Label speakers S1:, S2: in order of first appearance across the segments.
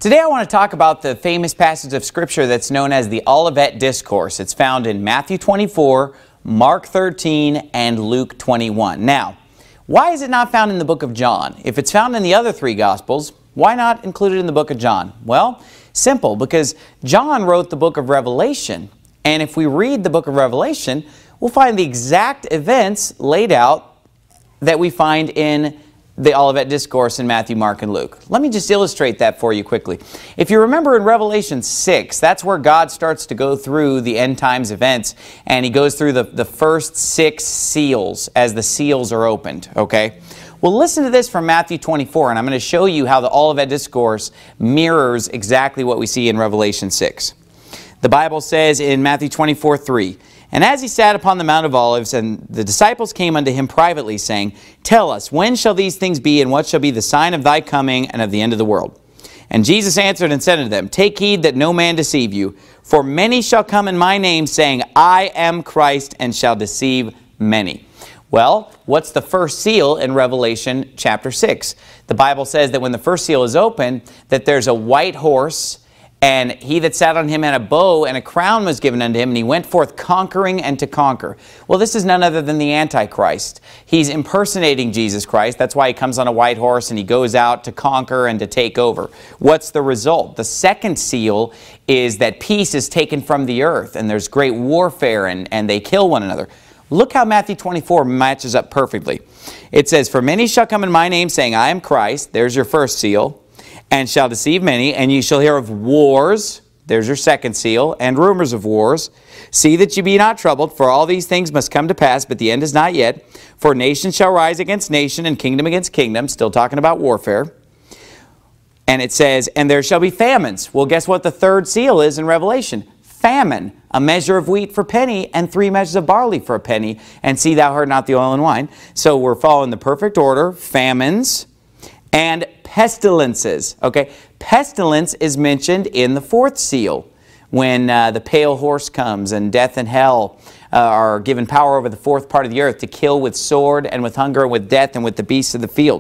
S1: Today I want to talk about the famous passage of Scripture that's known as the Olivet Discourse. It's found in Matthew 24, Mark 13, and Luke 21. Now, why is it not found in the book of John? If it's found in the other three Gospels, why not include it in the book of John? Well, simple, because John wrote the book of Revelation. And if we read the book of Revelation, we'll find the exact events laid out that we find in the Olivet Discourse in Matthew, Mark, and Luke. Let me just illustrate that for you quickly. If you remember in Revelation 6, that's where God starts to go through the end times events, and He goes through the first 6 seals as the seals are opened, okay? Well, listen to this from Matthew 24, and I'm going to show you how the Olivet Discourse mirrors exactly what we see in Revelation 6. The Bible says in Matthew 24:3, "And as He sat upon the Mount of Olives, and the disciples came unto Him privately, saying, Tell us, when shall these things be, and what shall be the sign of Thy coming and of the end of the world? And Jesus answered and said unto them, Take heed that no man deceive you, for many shall come in my name, saying, I am Christ, and shall deceive many." Well, what's the first seal in Revelation chapter 6? The Bible says that when the first seal is open, that there's a white horse, and he that sat on him had a bow, and a crown was given unto him, and he went forth conquering and to conquer. Well, this is none other than the Antichrist. He's impersonating Jesus Christ. That's why he comes on a white horse, and he goes out to conquer and to take over. What's the result? The second seal is that peace is taken from the earth, and there's great warfare, and they kill one another. Look how Matthew 24 matches up perfectly. It says, "For many shall come in my name, saying, I am Christ." There's your first seal. "And shall deceive many, and ye shall hear of wars." There's your second seal. "And rumors of wars. See that ye be not troubled, for all these things must come to pass, but the end is not yet. For nation shall rise against nation, and kingdom against kingdom." Still talking about warfare. And it says, "And there shall be famines." Well, guess what the third seal is in Revelation? Famine. "A measure of wheat for a penny, and 3 measures of barley for a penny. And see thou hurt not the oil and wine." So we're following the perfect order. Famines and pestilences. Okay, pestilence is mentioned in the fourth seal when the pale horse comes, and death and hell are given power over the fourth part of the earth to kill with sword and with hunger and with death and with the beasts of the field.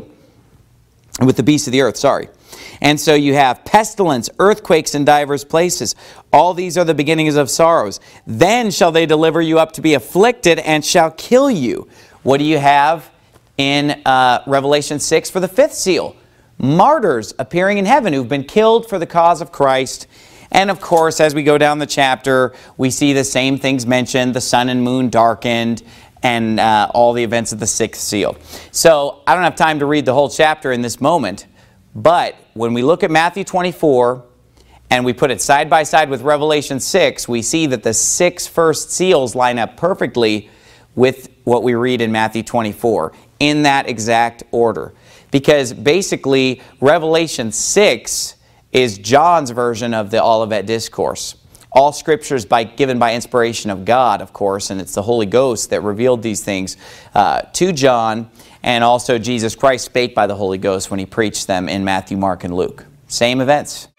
S1: And with the beasts of the earth, sorry. And so you have pestilence, earthquakes in divers places. All these are the beginnings of sorrows. "Then shall they deliver you up to be afflicted, and shall kill you." What do you have in Revelation 6 for the fifth seal? Martyrs appearing in heaven who've been killed for the cause of Christ. And of course, as we go down the chapter, we see the same things mentioned, the sun and moon darkened, and all the events of the sixth seal. So I don't have time to read the whole chapter in this moment, but when we look at Matthew 24 and we put it side by side with Revelation 6, we see that the 6 first seals line up perfectly with what we read in Matthew 24 in that exact order. Because basically, Revelation 6 is John's version of the Olivet Discourse. All Scripture is given by inspiration of God, of course, and it's the Holy Ghost that revealed these things to John, and also Jesus Christ spake by the Holy Ghost when He preached them in Matthew, Mark, and Luke. Same events.